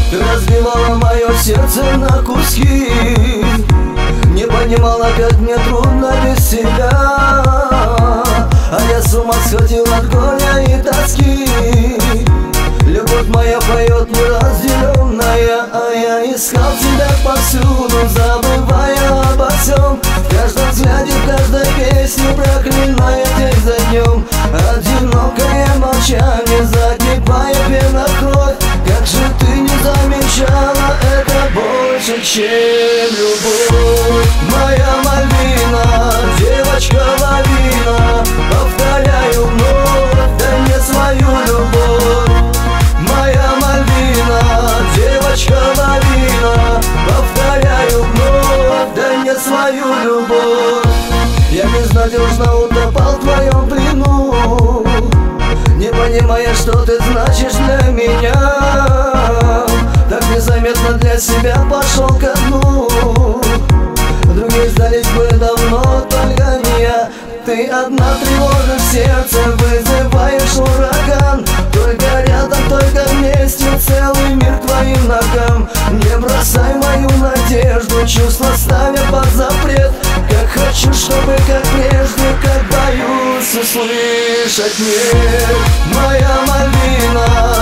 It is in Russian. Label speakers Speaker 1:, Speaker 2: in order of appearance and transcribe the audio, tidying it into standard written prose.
Speaker 1: Ты разбивала мое сердце на куски, не понимала, как мне трудно без тебя. А я с ума сходил от горя и тоски. Любовь моя поет неразделенная, а я искал тебя повсюду, забывая обо всем. В каждом взгляде, в каждой песне, проклиная день за днем. Одинокое молчание, закипая пена кровь. Как же ты не замечала, это больше, чем любовь. Моя Мальвина, девочка-лавина, повторяю вновь, дай мне свою любовь. Моя Мальвина, девочка-лавина, повторяю вновь, дай мне свою любовь. Я безнадежно утопал в твоем плену, не понимая, что ты значишь для меня. Так незаметно для себя пошел ко дну. Другие сдались бы давно, только не я. Ты одна тревожишь сердце, вызываешь ураган. Только рядом, только вместе, целый мир к твоим ногам. Не бросай мою надежду, чувства ставя под запрет. Как хочу, чтобы как прежде, как боюсь услышать нет. Моя Мальвина,